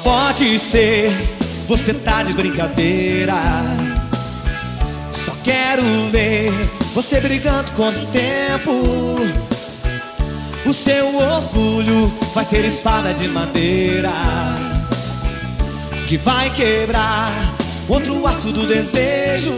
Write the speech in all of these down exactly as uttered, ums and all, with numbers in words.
Pode ser, você tá de brincadeira. Só quero ver você brigando contra o tempo. O seu orgulho vai ser espada de madeira que vai quebrar outro aço do desejo.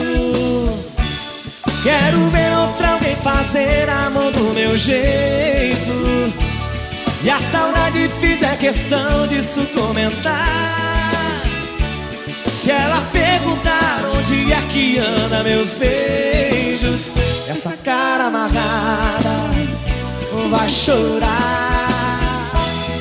Quero ver outra alguém fazer amor do meu jeito, e a saudade fizer questão disso comentar. Se ela perguntar onde é que anda meus beijos, essa cara amarrada vai chorar.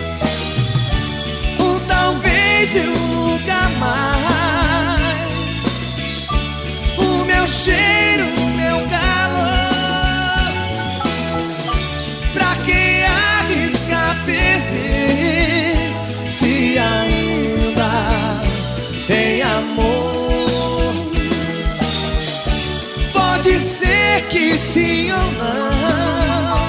Ou talvez eu nunca mais. O meu cheiro, o meu calor, pra que arriscar perder se ainda tem amor? Pode ser que sim ou não,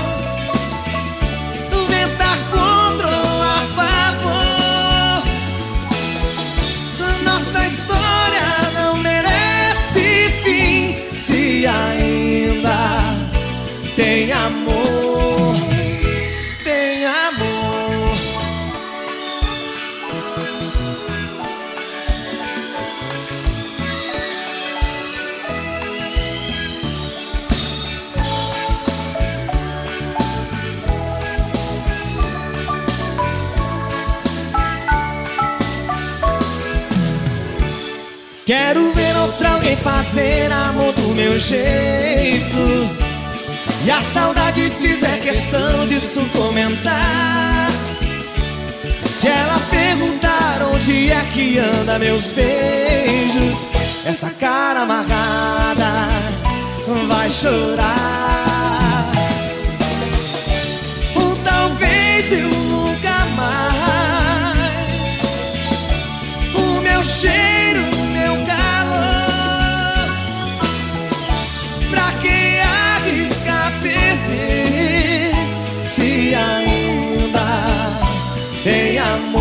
ainda tem amor, tem amor. Quero ver outra alguém fazer amor do meu jeito, e a saudade fizer questão disso comentar. Se ela perguntar onde é que anda meus beijos, essa cara amarrada vai chorar. Ou talvez eu nunca mais. O meu cheiro, se ainda tem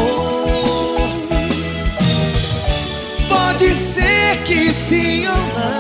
amor? Pode ser que sim ou não.